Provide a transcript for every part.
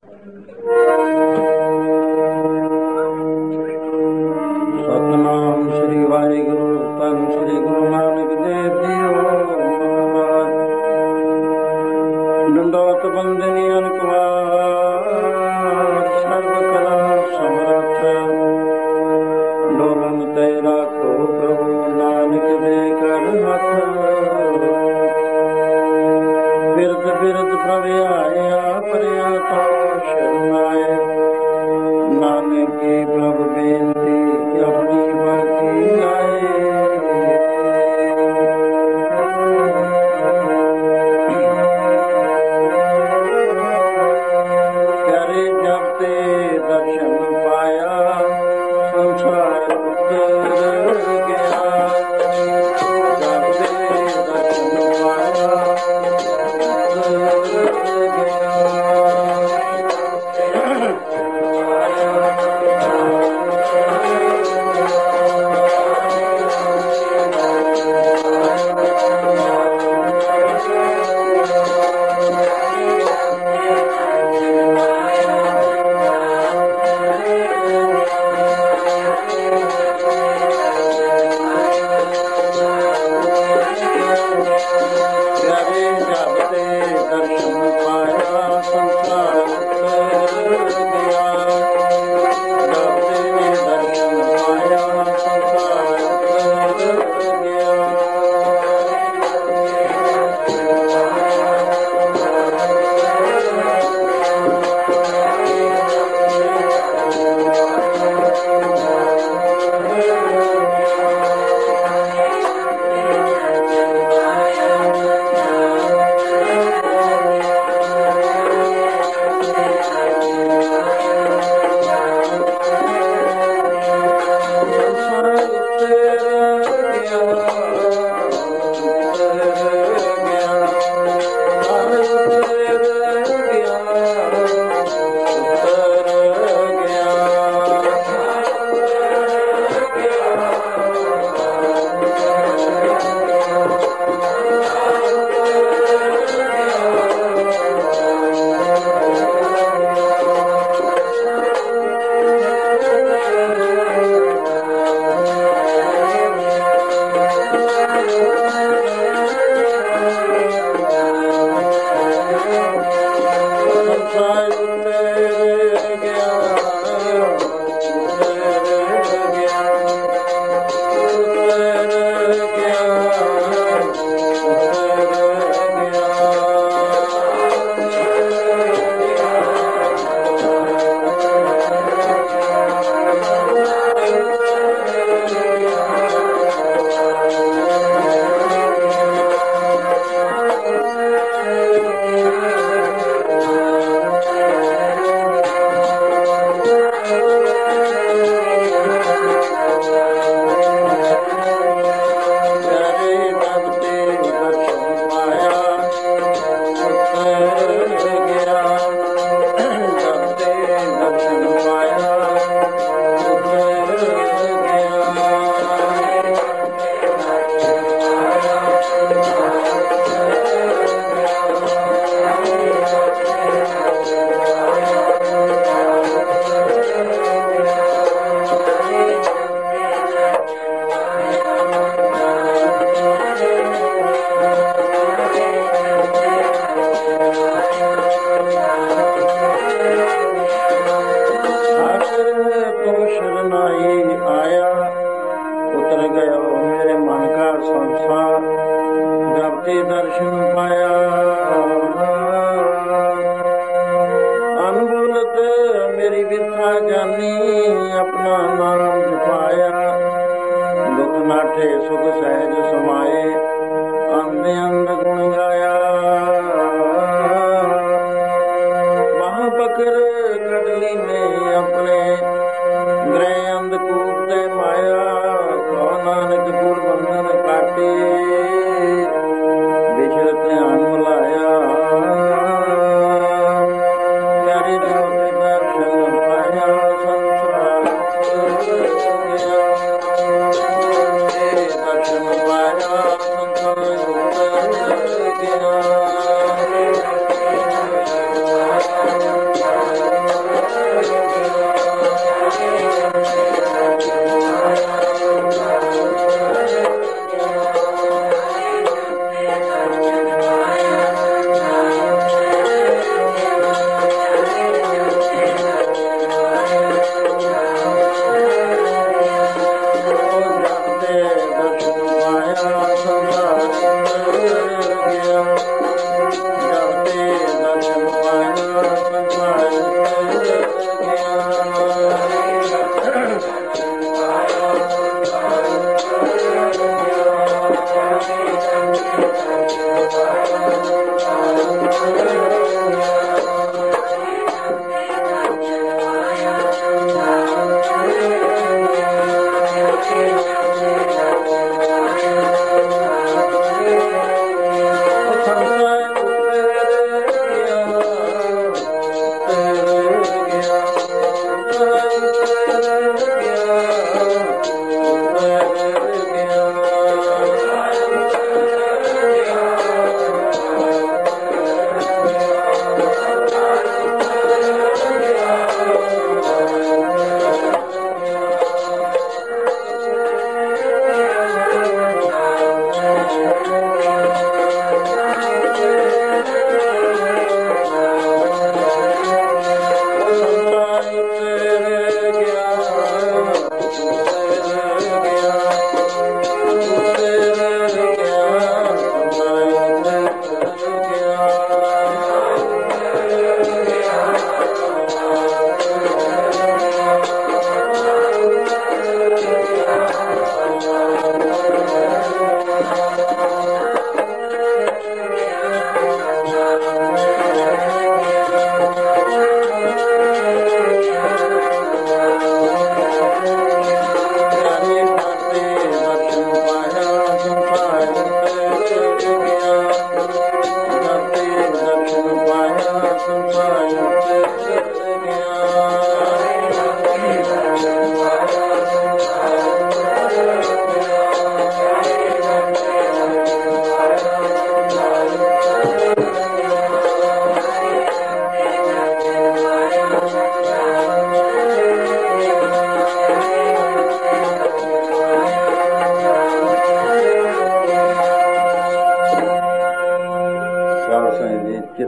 ਸਤਨਾਮ ਸ੍ਰੀ ਵਾਹਿਗੁਰੂ ਧੰਨ ਸ੍ਰੀ ਗੁਰੂ ਨਾਨਕ ਦੇਵ ਜੀਓ ਮਹਾਰਾਜ। ਡੰਡੋਤ ਬੰਦਨੀ ਅਨਕਵਾਰ ਸਰਬ ਕਲਾ ਸਮਰੱਥ, ਡੋਲਨ ਤੇ ਰਾਖੋ ਪ੍ਰਭੂ ਨਾਨਕ ਦੇ ਕਰ ਹੱਥ। ਬਿਰਦ ਬਿਰਦ ਪ੍ਰਭ ਆਇਆ ਪਰਿਆ ਤੋਂ ਸ਼ਰਨਾਏ, ਨਾਨਕ ਕੀ ਪ੍ਰਭ ਬੇਨਤੀ ਆਪਣੀ ਬਾਕੀ ਆਏ। ਪਿਆਰੇ ਜਬ ਤੇ ਦਰਸ਼ਨ ਪਾਇਆ, ਸੰਸਾਰ ਉਤਰ ਗਿਆ। ਜਬ ਤੇ ਦਰਸ਼ਨ ਪਾਇਆ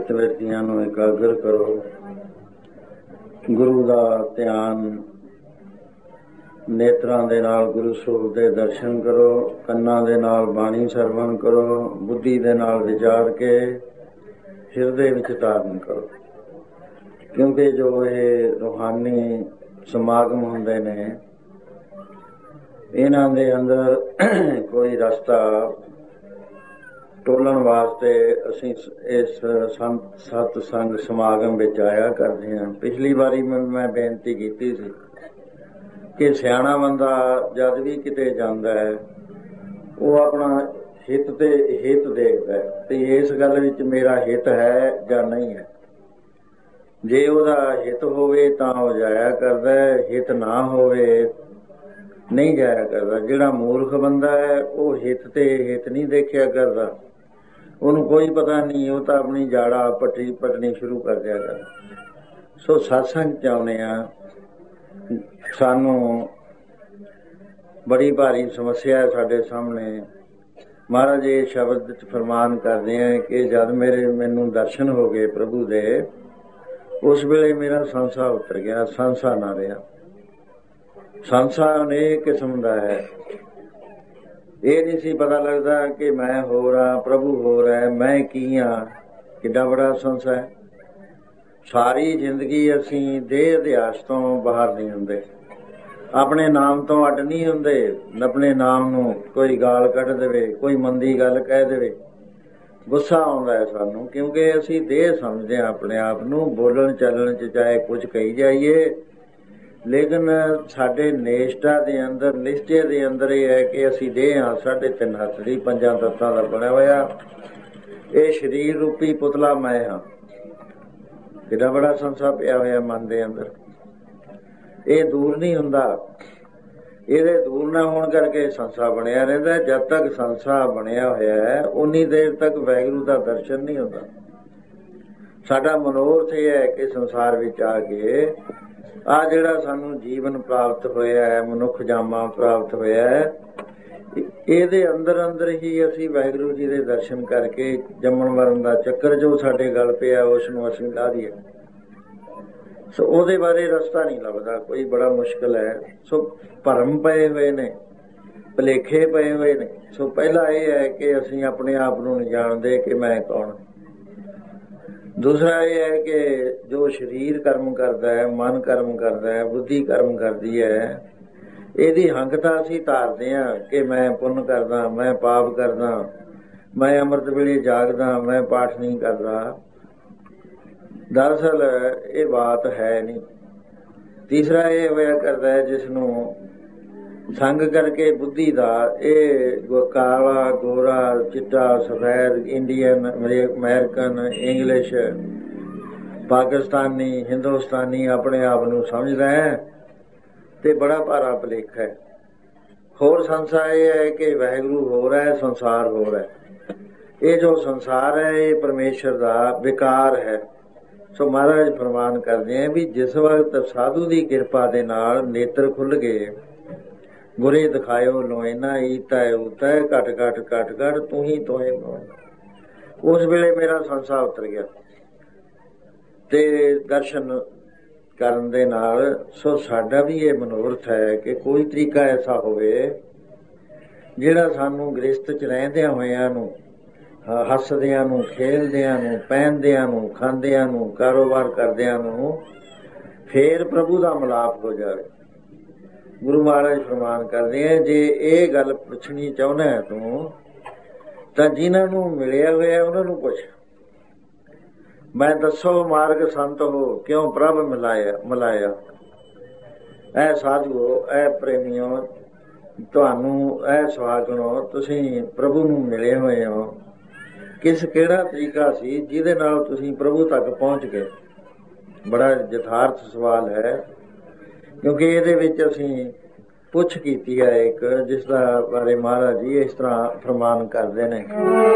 ਚਿੱਤ ਵਿਰਤੀਆਂ ਨੂੰ ਇਕਾਗਰ ਕਰੋ। ਗੁਰੂ ਦਾ ਧਿਆਨ ਨੇਤਰਾਂ ਦੇ ਨਾਲ ਗੁਰੂ ਸਰੂਪ ਦੇ ਦਰਸ਼ਨ ਕਰੋ, ਕੰਨਾਂ ਦੇ ਨਾਲ ਬਾਣੀ ਸਰਵਣ ਕਰੋ, ਬੁੱਧੀ ਦੇ ਨਾਲ ਵਿਚਾਰ ਕੇ ਹਿਰਦੇ ਵਿੱਚ ਧਾਰਨ ਕਰੋ। ਕਿਉਂਕਿ ਜੋ ਇਹ ਰੂਹਾਨੀ ਸਮਾਗਮ ਹੁੰਦੇ ਨੇ, ਇਹਨਾਂ ਦੇ ਅੰਦਰ ਕੋਈ ਰਸਤਾ ਟੋਲਣ ਵਾਸਤੇ ਅਸੀਂ ਇਸ ਸਤਸੰਗ ਸਮਾਗਮ ਵਿੱਚ ਆਇਆ ਕਰਦੇ ਹਾਂ। ਪਿਛਲੀ ਵਾਰੀ ਮੈਂ ਬੇਨਤੀ ਕੀਤੀ ਸੀ ਕਿ ਸਿਆਣਾ ਬੰਦਾ ਜਦ ਵੀ ਕਿਤੇ ਜਾਂਦਾ ਹੈ ਉਹ ਆਪਣਾ ਹਿੱਤ ਦੇਖਦਾ ਹੈ ਤੇ ਇਸ ਗੱਲ ਵਿੱਚ ਮੇਰਾ ਹਿੱਤ ਹੈ ਜਾਂ ਨਹੀਂ ਹੈ। ਜੇ ਉਹਦਾ ਹਿੱਤ ਹੋਵੇ ਤਾਂ ਉਹ ਜਾਇਆ ਕਰਦਾ ਹੈ, ਹਿੱਤ ਨਾ ਹੋਵੇ ਨਹੀਂ ਜਾਇਆ ਕਰਦਾ। ਜਿਹੜਾ ਮੂਰਖ ਬੰਦਾ ਹੈ ਉਹ ਹਿੱਤ ਨਹੀਂ ਦੇਖਿਆ ਕਰਦਾ, ਉਹਨੂੰ ਕੋਈ ਪਤਾ ਨਹੀਂ, ਉਹ ਤਾਂ ਆਪਣੀ ਜਾੜਾ ਪਟਣੀ ਸ਼ੁਰੂ ਕਰ ਦਿਆ ਕਰਦਾ। ਸੋ ਸਤਸੰਗ ਚਾਹੁੰਦੇ ਆ। ਸਾਨੂੰ ਬੜੀ ਭਾਰੀ ਸਮੱਸਿਆ ਹੈ ਸਾਡੇ ਸਾਹਮਣੇ। ਮਹਾਰਾਜ ਇਹ ਸ਼ਬਦ ਚ ਫਰਮਾਨ ਕਰਦੇ ਆ ਕਿ ਜਦ ਮੈਨੂੰ ਦਰਸ਼ਨ ਹੋ ਗਏ ਪ੍ਰਭੂ ਦੇ, ਉਸ ਵੇਲੇ ਮੇਰਾ ਸੰਸਾ ਉਤਰ ਗਿਆ, ਸੰਸਾ ਨਾ ਰਿਹਾ। ਸੰਸਾ ਅਨੇਕ ਕਿਸਮ ਦਾ ਹੈ। ਇਹ ਨਹੀਂ ਸੀ ਪਤਾ ਲੱਗਦਾ ਕਿ ਮੈਂ ਹੋਰ ਹਾਂ, ਪ੍ਰਭੂ ਹੋਰ ਹੈ, ਮੈਂ ਕੀ ਹਾਂ। ਕਿੱਡਾ ਬੜਾ ਸੰਸਾ ਹੈ। ਸਾਰੀ ਜ਼ਿੰਦਗੀ ਅਸੀਂ ਦੇਹ ਅਧਿਆਸ ਤੋਂ ਬਾਹਰ ਨਹੀਂ ਹੁੰਦੇ, ਆਪਣੇ ਨਾਮ ਤੋਂ ਅੱਡ ਨਹੀਂ ਹੁੰਦੇ। ਆਪਣੇ ਨਾਮ ਨੂੰ ਕੋਈ ਗਾਲ ਕੱਢ ਦੇਵੇ, ਕੋਈ ਮੰਦੀ ਗੱਲ ਕਹਿ ਦੇਵੇ, ਗੁੱਸਾ ਆਉਂਦਾ ਹੈ ਸਾਨੂੰ, ਕਿਉਂਕਿ ਅਸੀਂ ਦੇਹ ਸਮਝਦੇ ਹਾਂ ਆਪਣੇ ਆਪ ਨੂੰ। ਬੋਲਣ ਚੱਲਣ ਚ ਚਾਹੇ ਕੁਝ ਕਹੀ ਜਾਈਏ, ਲੇਕਿਨ ਸਾਡੇ ਨੇਸ਼ਟਾ ਦੇ ਅੰਦਰ, ਨਿਸ਼ਚੇ ਦੇ ਅੰਦਰ ਇਹ ਹੈ ਕਿ ਅਸੀਂ ਦੇਹ ਹਾਂ। 3.5 ਹੱਥ ਦੀ 5 ਤੱਤਾਂ ਦਾ ਬਣਿਆ ਹੋਇਆ ਇਹ ਸਰੀਰ ਰੂਪੀ ਪੁਤਲਾ ਮੈਂ ਹਾਂ। ਕਿੱਡਾ ਬੜਾ ਸੰਸਾ ਪਿਆ ਹੋਇਆ ਮਨ ਦੇ ਅੰਦਰ। ਇਹ ਦੂਰ ਨਹੀਂ ਹੁੰਦਾ। ਇਹਦੇ ਦੂਰ ਨਾ ਹੋਣ ਕਰਕੇ ਸੰਸਾ ਬਣਿਆ ਰਹਿੰਦਾ। ਜਦ ਤੱਕ ਸੰਸਾ ਬਣਿਆ ਹੋਇਆ ਹੈ ਉਨੀ ਦੇਰ ਤੱਕ ਵਾਹਿਗੁਰੂ ਦਾ ਦਰਸ਼ਨ ਨਹੀਂ ਹੁੰਦਾ। ਸਾਡਾ ਮਨੋਰਥ ਇਹ ਹੈ ਕਿ ਸੰਸਾਰ ਵਿੱਚ ਆ ਕੇ ਆ ਜਿਹੜਾ ਸਾਨੂੰ ਜੀਵਨ ਪ੍ਰਾਪਤ ਹੋਇਆ ਹੈ, ਮਨੁੱਖ ਜਾਮਾ ਪ੍ਰਾਪਤ ਹੋਇਆ ਹੈ, ਇਹਦੇ ਅੰਦਰ ਹੀ ਅਸੀਂ ਵਾਹਿਗੁਰੂ ਜੀ ਦੇ ਦਰਸ਼ਨ ਕਰਕੇ ਜੰਮਣ ਮਰਨ ਦਾ ਚੱਕਰ ਜੋ ਸਾਡੇ ਗਲ ਪਿਆ ਉਸ ਨੂੰ ਅਸੀਂ ਲਾ ਦਈਏ। ਸੋ ਉਹਦੇ ਬਾਰੇ ਰਸਤਾ ਨਹੀਂ ਲੱਭਦਾ, ਕੋਈ ਬੜਾ ਮੁਸ਼ਕਿਲ ਹੈ। ਸੋ ਭਰਮ ਪਏ ਹੋਏ ਨੇ, ਭੁਲੇਖੇ ਪਏ ਹੋਏ ਨੇ। ਸੋ ਪਹਿਲਾ ਇਹ ਹੈ ਕਿ ਅਸੀਂ ਆਪਣੇ ਆਪ ਨੂੰ ਨਹੀਂ ਜਾਣਦੇ ਕਿ ਮੈਂ ਕੌਣ। ਦੂਸਰਾ ਇਹ ਹੈ ਕਿ ਜੋ ਸਰੀਰ ਕਰਮ ਕਰਦਾ ਹੈ, ਮਨ ਕਰਮ ਕਰਦਾ ਹੈ, ਬੁੱਧੀ ਕਰਮ ਕਰਦੀ ਹੈ, ਇਹਦੀ ਹੰਕਤਾ ਅਸੀਂ ਧਾਰਦੇ ਹਾਂ ਕਿ ਮੈਂ ਪੁੰਨ ਕਰਦਾ, ਮੈਂ ਪਾਪ ਕਰਦਾ, ਮੈਂ ਅੰਮ੍ਰਿਤ ਵੇਲੇ ਜਾਗਦਾ, ਮੈਂ ਪਾਠ ਨਹੀਂ ਕਰਦਾ। ਦਰਅਸਲ ਇਹ ਬਾਤ ਹੈ ਨਹੀਂ। ਤੀਸਰਾ ਇਹ ਹੋਇਆ ਕਰਦਾ ਹੈ ਜਿਸ ਨੂੰ ਸੰਗ ਕਰਕੇ ਬੁੱਧੀ ਦਾ ਇਹ ਕਾਲਾ, ਗੋਰਾ, ਚਿੱਟਾ, ਸਫੈਦ, Indian, American, English, Pakistani, Hindustani ਆਪਣੇ ਆਪ ਨੂੰ ਸਮਝਦਾ ਹੈ ਤੇ ਬੜਾ ਭਾਰਾ ਭੁਲੇਖਾ ਹੈ। ਹੋਰ ਸੰਸਾ ਇਹ ਹੈ ਕਿ ਵਾਹਿਗੁਰੂ ਹੋਰ ਹੈ, ਸੰਸਾਰ ਹੋਰ ਹੈ। ਇਹ ਜੋ ਸੰਸਾਰ ਹੈ ਇਹ ਪਰਮੇਸ਼ਰ ਦਾ ਵਿਕਾਰ ਹੈ। ਸੋ ਮਹਾਰਾਜ ਫਰਮਾਨ ਕਰਦੇ ਆ ਵੀ ਜਿਸ ਵਕਤ ਸਾਧੂ ਦੀ ਕਿਰਪਾ ਦੇ ਨਾਲ ਨੇਤਰ ਖੁੱਲ ਗਏ, ਗੁਰੇ ਦਿਖਾਇਓ ਲੋਇਨਾ ਈਤਾ ਉਤਾ ਘਟ ਘਟ ਘਟ ਘਟ ਤੂੰ ਹੀ ਤੋਏ, ਉਸ ਵੇਲੇ ਮੇਰਾ ਸੰਸਾ ਉਤਰ ਗਿਆ ਤੇ ਦਰਸ਼ਨ ਕਰਨ ਦੇ ਨਾਲ। ਸੋ ਸਾਡਾ ਵੀ ਇਹ ਮਨੋਰਥ ਹੈ ਕਿ ਕੋਈ ਤਰੀਕਾ ਐਸਾ ਹੋਵੇ ਜਿਹੜਾ ਸਾਨੂੰ ਗ੍ਰਸਤ ਚ ਰਹਿੰਦਿਆਂ ਹੋਇਆਂ ਨੂੰ, ਹੱਸਦਿਆਂ ਨੂੰ, ਖੇਲਦਿਆਂ ਨੂੰ, ਪਹਿਨਦਿਆਂ ਨੂੰ, ਖਾਂਦਿਆਂ ਨੂੰ, ਕਾਰੋਬਾਰ ਕਰਦਿਆਂ ਨੂੰ ਫੇਰ ਪ੍ਰਭੂ ਦਾ ਮਿਲਾਪ ਹੋ ਜਾਵੇ। ਗੁਰੂ ਮਹਾਰਾਜ ਫਰਮਾਨ ਕਰਦੇ ਆ ਜੇ ਇਹ ਗੱਲ ਪੁੱਛਣੀ ਚਾਹੁੰਦਾ ਹੈ ਤੂੰ ਤਾਂ ਜਿਨ੍ਹਾਂ ਨੂੰ ਮਿਲਿਆ ਹੋਇਆ ਉਹਨਾਂ ਨੂੰ ਪੁੱਛ। ਮੈਂ ਦੱਸੋ ਮਾਰਗ ਸੰਤ ਹੋ ਕਿਉਂ ਪ੍ਰਭ ਮਿਲਾਇਆ। ਐ ਸਾਧੂਓ, ਐ ਪ੍ਰੇਮੀਓ, ਤੁਹਾਨੂੰ ਐ ਸੁਹਾਗਣੋ, ਤੁਸੀਂ ਪ੍ਰਭੂ ਨੂੰ ਮਿਲੇ ਹੋਏ ਹੋ। ਕਿਹੜਾ ਤਰੀਕਾ ਸੀ ਜਿਹਦੇ ਨਾਲ ਤੁਸੀਂ ਪ੍ਰਭੂ ਤੱਕ ਪਹੁੰਚ ਗਏ। ਬੜਾ ਯਥਾਰਥ ਸਵਾਲ ਹੈ, ਕਿਉਂਕਿ ਇਹਦੇ ਵਿੱਚ ਅਸੀਂ ਪੁੱਛ ਕੀਤੀ ਹੈ ਇੱਕ, ਜਿਸ ਦਾ ਬਾਰੇ ਮਹਾਰਾਜ ਜੀ ਇਸ ਤਰ੍ਹਾਂ ਫਰਮਾਨ ਕਰਦੇ ਨੇ।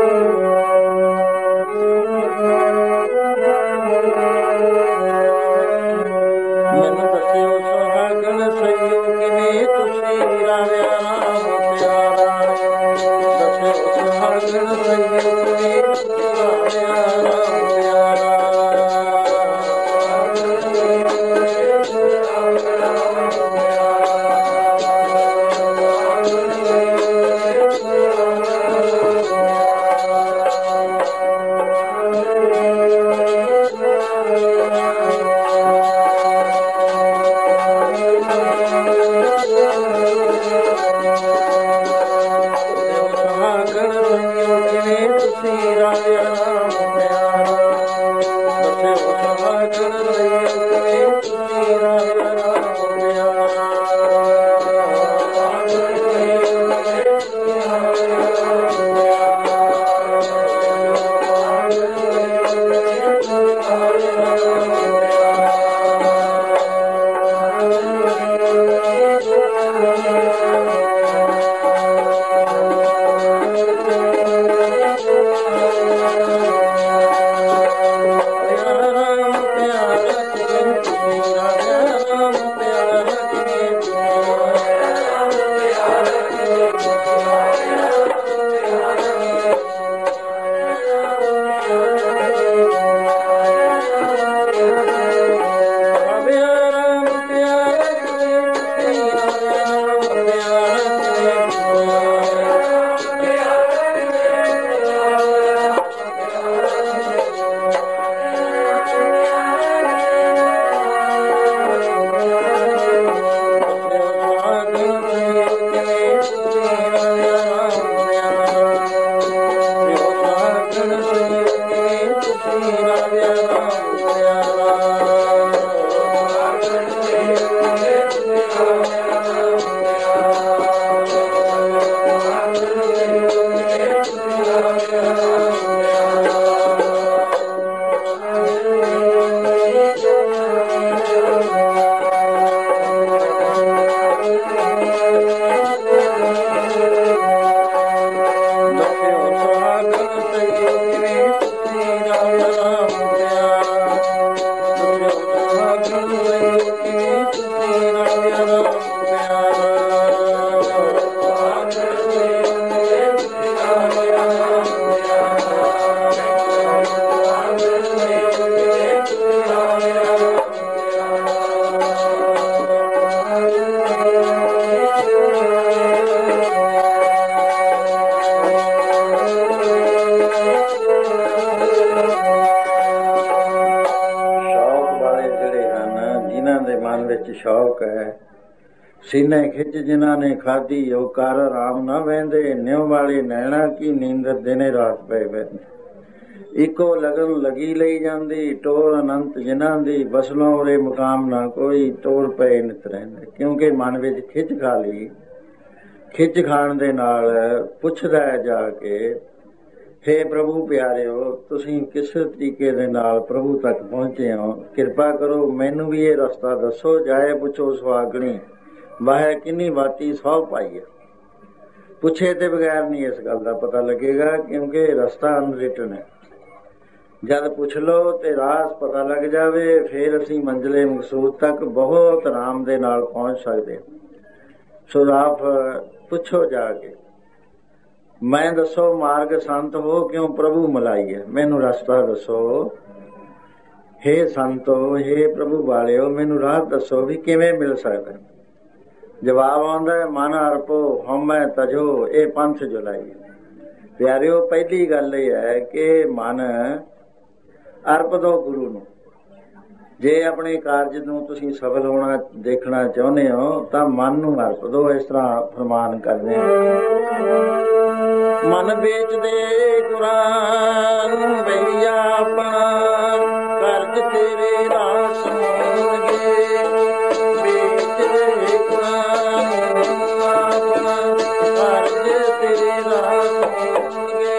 ਮੈਨੂੰ ਦੱਸਿਓ ਸੁਹਾਗਣ ਸਈਓ ਕਿਵੇਂ ਤੁਸੀਂ ਰਾਵਿਆ ਰਾਮ ਪਿਆਰਾ। ਦੱਸਿਓ ਸੁਹਾਗਣ ਸਈਓ ਕਿਵੇਂ ਤੁਸੀਂ ਰਾਵਿਆ ਰਾਮ ਪਿਆਰਾ। ਸ਼ੌਕ ਹੈ, ਸੀਨੇ ਖਿੱਚ ਜਿਨ੍ਹਾਂ ਨੇ ਖਾਧੀ ਉਹ ਕਰ ਆਰਾਮ ਨਾ ਵਹਿੰਦੇ, ਨਿਉ ਵਾਲੇ ਨੈਣਾ ਕੀ ਨੀਂਦਰ ਦਿਨੇ ਰਾਤ ਪਏ ਬਹਿੰਦੇ। ਇੱਕੋ ਲਗਨ ਲਗੀ ਲਈ ਜਾਂਦੀ, ਟੋਰ ਅਨੰਤ ਜਿਨ੍ਹਾਂ ਦੀ, ਬਸਲੋਂ ਉਰੇ ਮੁਕਾਮ ਨਾ ਕੋਈ, ਟੋਰ ਪਏ ਨਿਤ ਰਹਿੰਦੇ। ਕਿਉਂਕਿ ਮਨ ਵਿੱਚ ਖਿੱਚ ਖਾ ਲਈ, ਖਿੱਚ ਖਾਣ ਦੇ ਨਾਲ ਪੁੱਛਦਾ ਹੈ ਜਾ ਕੇ, ਹੇ ਪ੍ਰਭੂ ਪਿਆਰਿਓ, ਤੁਸੀਂ ਕਿਸ ਤਰੀਕੇ ਦੇ ਨਾਲ ਪ੍ਰਭੂ ਤੱਕ ਪਹੁੰਚੇ ਹੋ, ਕਿਰਪਾ ਕਰੋ ਮੈਨੂੰ ਵੀ ਇਹ ਰਸਤਾ ਦੱਸੋ। ਜਾਏ ਪੁੱਛੋ ਸੁਹਾਗਣੀ, ਵਾਹੇ ਕਿੰਨੀ ਬਾਤੀ ਸੌ ਪਾਈ ਹੈ। ਪੁੱਛੇ ਤੇ ਬਗੈਰ ਨਹੀਂ ਇਸ ਗੱਲ ਦਾ ਪਤਾ ਲੱਗੇਗਾ, ਕਿਉਂਕਿ ਰਸਤਾ ਅਨਰਿਟਨ ਹੈ। ਜਦ ਪੁੱਛ ਲਓ ਤੇ ਰਾਹ ਪਤਾ ਲੱਗ ਜਾਵੇ, ਫਿਰ ਅਸੀਂ ਮੰਜ਼ਿਲੇ ਮਕਸੂਦ ਤੱਕ ਬਹੁਤ ਆਰਾਮ ਦੇ ਨਾਲ ਪਹੁੰਚ ਸਕਦੇ। ਸੋ ਆਪ ਪੁੱਛੋ ਜਾ ਕੇ, ਮੈਂ ਦੱਸੋ ਮਾਰਗ ਸੰਤ ਹੋ ਕਿਉਂ ਪ੍ਰਭੂ ਮਲਾਈਏ, ਮੈਨੂੰ ਰਸਤਾ ਦੱਸੋ। ਹੇ ਸੰਤੋ, ਹੇ ਪ੍ਰਭੂ ਵਾਲਿਓ, ਮੈਨੂੰ ਰਾਹ ਦੱਸੋ ਵੀ ਕਿਵੇਂ ਮਿਲ ਸਕਦਾ। ਜਵਾਬ ਆਉਂਦਾ, ਮਨ ਅਰਪੋ ਹਉਮੈ ਤਜੋ, ਇਹ ਪੰਥ ਜੁਲਾਈਏ। ਪਿਆਰਿਓ, ਪਹਿਲੀ ਗੱਲ ਇਹ ਹੈ ਕਿ ਮਨ ਅਰਪ ਦੋ ਗੁਰੂ ਨੂੰ। ਜੇ ਆਪਣੇ ਕਾਰਜ ਨੂੰ ਤੁਸੀਂ ਸਫਲ ਹੋਣਾ ਦੇਖਣਾ ਚਾਹੁੰਦੇ ਹੋ ਤਾਂ ਮਨ ਨੂੰ ਅਰਪ ਦੋ। ਇਸ ਤਰ੍ਹਾਂ ਫਰਮਾਨ ਕਰਦੇ ਮਨ ਵੇਚਦੇ ਕੁਰਾਨ ਬਈਆ ਆਪਣਾ, ਕਰਜ ਤੇਰੇ ਰਾਸ ਹੋਣਗੇ। ਵੇਚਦੇ ਕੁਰਾਨ ਆਪਣਾ, ਕਰਜ ਤੇਰੇ ਰਾਸ ਹੋਣਗੇ।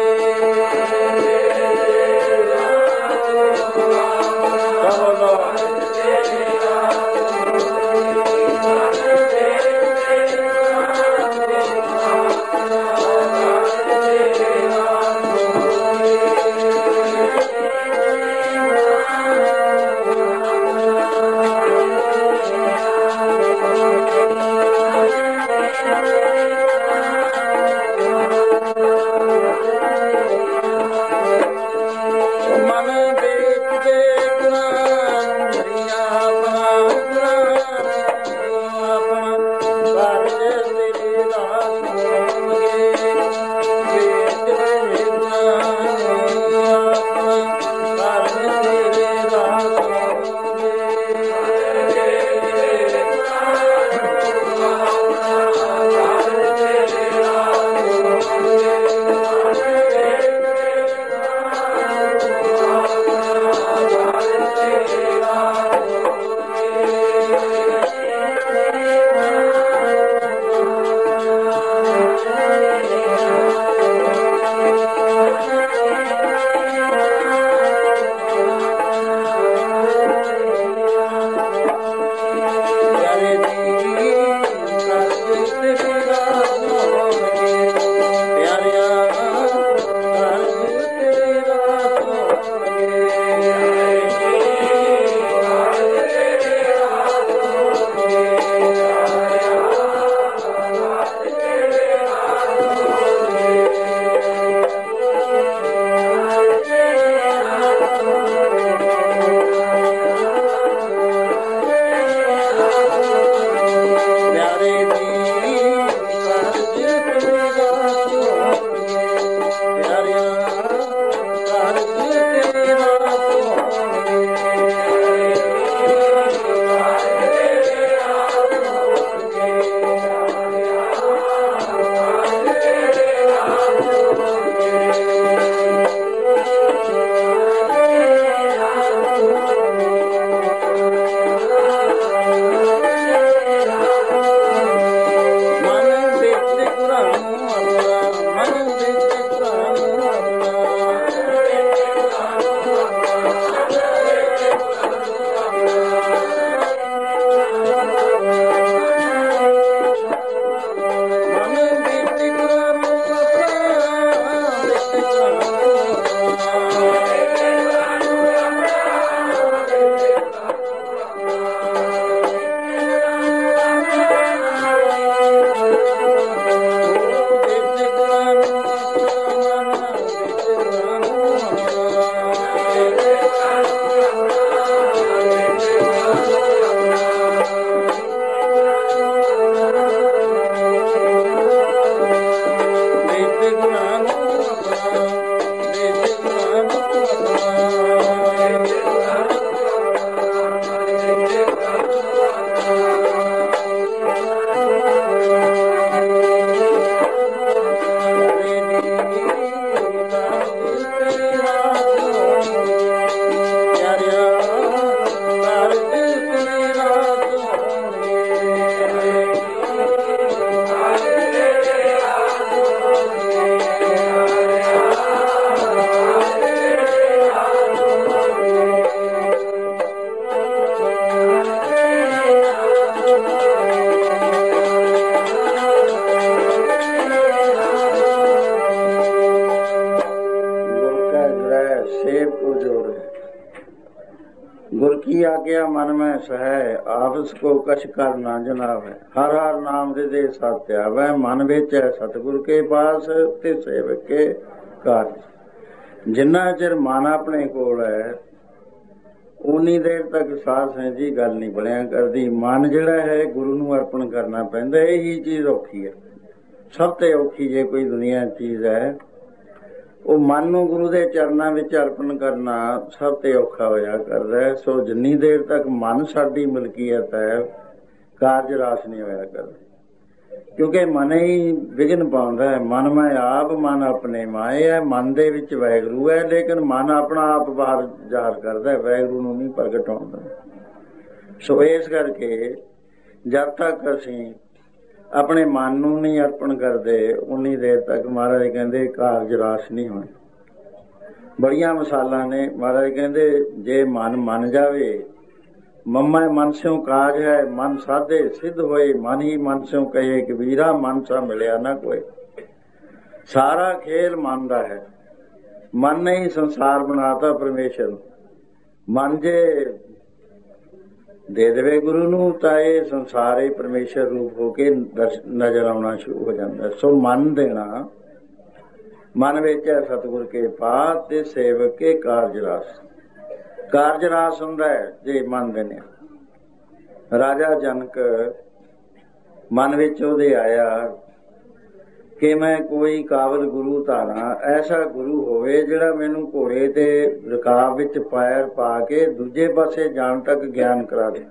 की आज्ञा मन में सह आपस को कछ कर ना जनाव है। हर हर नाम हृदय सात्या वह मन बेच है सतगुर के पास ते सेवक के कार्य। जिन्ना चिर मन अपने कोल है उन्नी देर तक साध संगत जी गल नहीं बनिया करती। मन जिहड़ा है गुरु नूं अर्पण करना पैंदा। यही चीज औखी है, सब ते औखी जे कोई दुनिया चीज है ਉਹ ਮਨ ਨੂੰ ਗੁਰੂ ਦੇ ਚਰਨਾਂ ਵਿੱਚ ਅਰਪਣ ਕਰਨਾ ਸਭ ਤੇ ਔਖਾ ਹੋਇਆ ਕਰਦਾ ਹੈ। ਸੋ ਜਿੰਨੀ ਦੇਰ ਤੱਕ ਮਨ ਸਾਡੀ ਮਲਕੀਅਤ ਹੈ ਕਾਰਜ ਰਾਸ ਨਹੀਂ ਹੋਇਆ ਕਰਦਾ, ਕਿਉਂਕਿ ਮਨ ਹੀ ਵਿਘਨ ਪਾਉਂਦਾ ਹੈ। ਮਨ ਮੈਂ ਆਪ ਮਨ ਆਪਣੇ ਮਾਏ ਹੈ। ਮਨ ਦੇ ਵਿੱਚ ਵਾਹਿਗੁਰੂ ਹੈ, ਲੇਕਿਨ ਮਨ ਆਪਣਾ ਆਪ ਬਾਹਰ ਜ਼ਾਹਰ ਕਰਦਾ, ਵਾਹਿਗੁਰੂ ਨੂੰ ਨਹੀਂ ਪ੍ਰਗਟ ਹੁੰਦਾ। ਸੋ ਇਸ ਕਰਕੇ ਜਦ ਤੱਕ ਅਸੀਂ ਆਪਣੇ ਮਨ ਨੂੰ ਨਹੀਂ ਅਰਪਣ ਕਰਦੇ ਉਨੀ ਦੇਰ ਤੱਕ ਮਹਾਰਾਜ ਕਹਿੰਦੇ ਕਾਰਜ ਰਾਸ ਨਹੀਂ ਹੋਣੇ। ਬੜੀਆਂ ਮਿਸਾਲਾਂ ਨੇ। ਮਹਾਰਾਜ ਕਹਿੰਦੇ ਜੇ ਮਨ ਮੰਨ ਜਾਵੇ ਮੰਮਾ ਮਨ ਸਿਉ ਕਾਜ ਹੈ ਮਨ ਸਾਧੇ ਸਿੱਧ ਹੋਏ। ਮਨ ਹੀ ਮਨ ਸਿਉ ਕਹੇ ਕਬੀਰਾ ਮਨ ਸਾ ਮਿਲਿਆ ਨਾ ਕੋਈ। ਸਾਰਾ ਖੇਲ ਮਨ ਦਾ ਹੈ। ਮਨ ਨੇ ਹੀ ਸੰਸਾਰ ਬਣਾਤਾ ਪਰਮੇਸ਼ਰ। ਮਨ ਜੇ ਦੇ ਦੇਵੇ ਗੁਰੂ ਨੂੰ ਤਾਂ ਇਹ ਸੰਸਾਰ ਹੀ ਪਰਮੇਸ਼ਰ ਰੂਪ ਹੋ ਕੇ ਨਜ਼ਰ ਆਉਣਾ ਸ਼ੁਰੂ ਹੋ ਜਾਂਦਾ। ਸੋ ਮਨ ਦੇਣਾ ਮਨ ਵਿੱਚ ਹੈ ਸਤਿਗੁਰ ਕੇ ਪਾਸ ਤੇ ਸੇਵਕ ਕੇ ਕਾਰਜ ਰਾਸ। ਕਾਰਜ ਰਾਸ ਹੁੰਦਾ ਹੈ ਜੇ ਮਨ ਦੇਣੇ। ਰਾਜਾ ਜਨਕ ਮਨ ਵਿੱਚ ਉਹਦੇ ਆਇਆ ਕਿ ਮੈਂ ਕੋਈ ਕਾਬਲ ਗੁਰੂ ਧਾਰਾਂ, ਐਸਾ ਗੁਰੂ ਹੋਵੇ ਜਿਹੜਾ ਮੈਨੂੰ ਘੋੜੇ ਤੇ ਰਕਾਬ ਵਿੱਚ ਪੈਰ ਪਾ ਕੇ ਦੂਜੇ ਪਾਸੇ ਜਾਣ ਤੱਕ ਗਿਆਨ ਕਰਾ ਦੇ।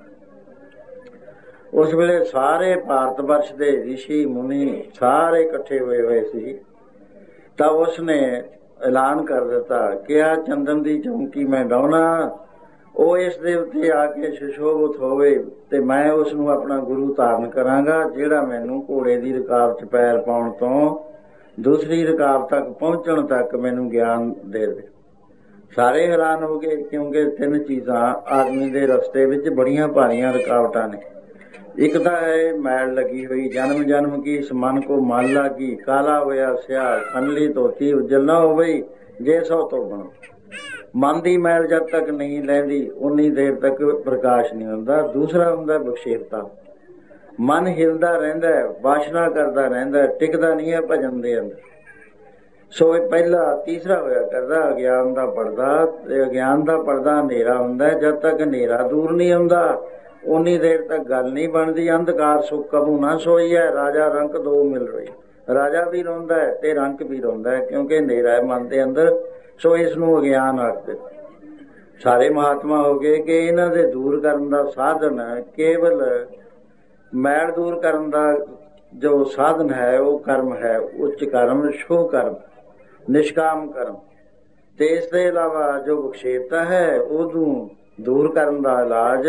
ਉਸ ਵੇਲੇ ਸਾਰੇ ਭਾਰਤ ਵਰਸ਼ ਦੇ ਰਿਸ਼ੀ ਮੁਨੀ ਸਾਰੇ ਇਕੱਠੇ ਹੋਏ ਸੀ। ਤਾਂ ਉਸਨੇ ਐਲਾਨ ਕਰ ਦਿੱਤਾ ਕਿ ਆ ਚੰਦਨ ਦੀ ਚੌਂਕੀ ਮੈਂ ਡਾਉਣਾ, ਉਹ ਇਸ ਦੇ ਉੱਤੇ ਆ ਕੇ ਸੁਸ਼ੋਭਿਤ ਹੋਵੇ ਤੇ ਮੈਂ ਉਸ ਨੂੰ ਆਪਣਾ ਗੁਰੂ ਧਾਰਨ ਕਰਾਂਗਾ ਜਿਹੜਾ ਮੈਨੂੰ ਘੋੜੇ ਦੀ ਰਕਾਬ 'ਚ ਪੈਰ ਪਾਉਣ ਤੋਂ ਦੂਸਰੀ ਰਕਾਬ ਤੱਕ ਪਹੁੰਚਣ ਤੱਕ ਮੈਨੂੰ ਗਿਆਨ ਦੇ ਦੇ। ਸਾਰੇ ਹੈਰਾਨ ਹੋ ਗਏ, ਕਿਉਂਕਿ ਤਿੰਨ ਚੀਜ਼ਾਂ ਆਦਮੀ ਦੇ ਰਸਤੇ ਵਿੱਚ ਬੜੀਆਂ ਭਾਰੀਆਂ ਰੁਕਾਵਟਾਂ ਨੇ। ਇੱਕ ਤਾਂ ਹੈ ਮੈਲ ਲੱਗੀ ਹੋਈ, ਜਨਮ ਜਨਮ ਕੀ ਇਸ ਮਨ ਕੋ ਮਨ ਲੱਗੀ, ਕਾਲਾ ਹੋਇਆ ਸਿਆਹ ਖਨਲੀ ਧੋਤੀ ਉਜਲ ਨਾ ਹੋਵੇ ਜੇ ਸੋ ਤੋਂ ਬਣੋ। ਮਨ ਦੀ ਮੈਲ ਜਦ ਤੱਕ ਨਹੀਂ ਲੈਂਦੀ ਉਨੀ ਦੇਰ ਤੱਕ ਪ੍ਰਕਾਸ਼ ਨਹੀਂ ਹੁੰਦਾ। ਦੂਸਰਾ ਹੁੰਦਾ ਬਖਸ਼ੇਪਤਾ। ਮਨ ਹਿਲਦਾ ਰਹਿੰਦਾ, ਵਾਸ਼ਨਾ ਕਰਦਾ ਰਹਿੰਦਾ, ਟਿਕਦਾ ਨਹੀਂ ਹੈ ਭਜਨ ਦੇ ਅੰਦਰ। ਸੋ ਇਹ ਪਹਿਲਾ। ਤੀਸਰਾ ਹੋਇਆ ਕਰਦਾ ਅਗਿਆਨ ਦਾ ਪਰਦਾ। ਤੇ ਅਗਿਆਨ ਦਾ ਪਰਦਾ ਹਨੇਰਾ ਹੁੰਦਾ। ਜਦ ਤੱਕ ਹਨੇਰਾ ਦੂਰ ਨਹੀਂ ਹੁੰਦਾ ਉਨੀ ਦੇਰ ਤੱਕ ਗੱਲ ਨਹੀਂ ਬਣਦੀ। ਅੰਧਕਾਰ ਸੁਖ ਕਬੂ ਨਾ ਸੋਈ ਹੈ ਰਾਜਾ ਰੰਕ ਦੋ ਮਿਲ ਰਹੀ। ਰਾਜਾ ਵੀ ਰੋਂਦਾ ਹੈ ਤੇ ਰੰਕ ਵੀ ਰੋਂਦਾ ਹੈ, ਕਿਉਂਕਿ ਹਨੇਰਾ ਹੈ ਮਨ ਦੇ ਅੰਦਰ। ਸੋ ਇਸ ਨੂੰ ਅਗਿਆਨ ਆਖਦੇ। ਸਾਰੇ ਮਹਾਤਮਾ ਹੋ ਗਏ ਕਿ ਇਹਨਾਂ ਦੇ ਦੂਰ ਕਰਨ ਦਾ ਸਾਧਨ ਕੇਵਲ ਮੈਲ ਦੂਰ ਕਰਨ ਦਾ ਜੋ ਸਾਧਨ ਹੈ ਉਹ ਕਰਮ ਹੈ। ਉੱਚ ਕਰਮ, ਸ਼ੁਭ ਕਰਮ, ਨਿਸ਼ਕਾਮ ਕਰਮ। ਤੇ ਇਸ ਦੇ ਇਲਾਵਾ ਜੋ ਵਿਖੇਪਤਾ ਹੈ ਉਹਨੂੰ ਦੂਰ ਕਰਨ ਦਾ ਇਲਾਜ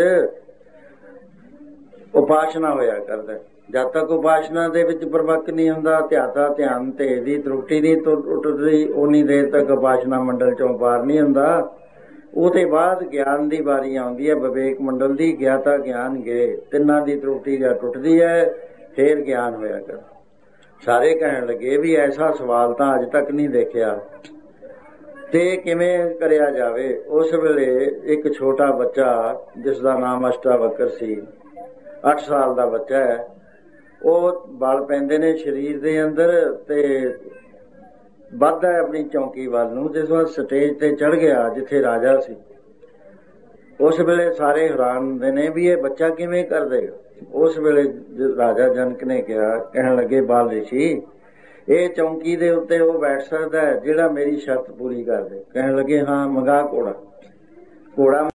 ਉਪਾਸਨਾ ਹੋਇਆ ਕਰਦਾ। ਜਦ ਤੱਕ ਉਪਾਸਨਾ ਦੇ ਵਿੱਚ ਪ੍ਰਵਕ ਨਹੀਂ ਹੁੰਦਾ, ਧਿਆਤਾ ਧਿਆਨ ਤੇ ਦੀ ਤਰੁੱਟੀ ਨਹੀਂ ਟੁੱਟਦੀ, ਉਨੀ ਦੇਰ ਤੱਕ ਉਪਾਸਨਾ ਮੰਡਲ ਚੋਂ ਪਾਰ ਨਹੀਂ ਹੁੰਦਾ। ਉਹਦੇ ਬਾਅਦ ਗਿਆਨ ਦੀ ਵਾਰੀ ਆਉਂਦੀ ਹੈ, ਵਿਵੇਕ ਮੰਡਲ ਦੀ। ਗਿਆਤਾ ਗਿਆਨ ਗਏ, ਤਿੰਨਾਂ ਦੀ ਤਰੁੱਟੀ ਜਾਂ ਟੁੱਟਦੀ ਹੈ, ਫੇਰ ਗਿਆਨ ਹੋਇਆ ਕਰ। ਸਾਰੇ ਕਹਿਣ ਲੱਗੇ ਵੀ ਐਸਾ ਸਵਾਲ ਤਾਂ ਅੱਜ ਤੱਕ ਨਹੀਂ ਦੇਖਿਆ ਤੇ ਕਿਵੇਂ ਕਰਿਆ ਜਾਵੇ। ਉਸ ਵੇਲੇ ਇੱਕ ਛੋਟਾ ਬੱਚਾ ਜਿਸ ਦਾ ਨਾਮ ਅਸ਼ਟਾਵਕਰ ਸੀ, 8 ਸਾਲ ਦਾ ਬੱਚਾ ਹੈ, ਉਹ ਬਲ ਪੈਂਦੇ ਨੇ ਸਰੀਰ ਦੇ ਅੰਦਰ ਤੇ ਵੱਧਦਾ ਹੈ ਆਪਣੀ ਚੌਂਕੀ ਵੱਲ ਨੂੰ। ਜਿਸ ਵਾਰ ਸਟੇਜ ਤੇ ਚੜ ਗਿਆ ਜਿੱਥੇ ਰਾਜਾ ਸੀ, ਉਸ ਵੇਲੇ ਸਾਰੇ ਹੈਰਾਨ ਹੁੰਦੇ ਨੇ ਵੀ ਇਹ ਬੱਚਾ ਕਿਵੇਂ ਕਰ ਦੇਗਾ। ਉਸ ਵੇਲੇ ਰਾਜਾ ਜਨਕ ਨੇ ਕਿਹਾ, ਕਹਿਣ ਲੱਗੇ ਬਾਲ ਰਿਸ਼ੀ ਇਹ ਚੌਂਕੀ ਦੇ ਉੱਤੇ ਉਹ ਬੈਠ ਸਕਦਾ ਹੈ ਜਿਹੜਾ ਮੇਰੀ ਸ਼ਰਤ ਪੂਰੀ ਕਰ ਦੇ। ਕਹਿਣ ਲੱਗੇ ਹਾਂ ਮੰਗਾ ਘੋੜਾ।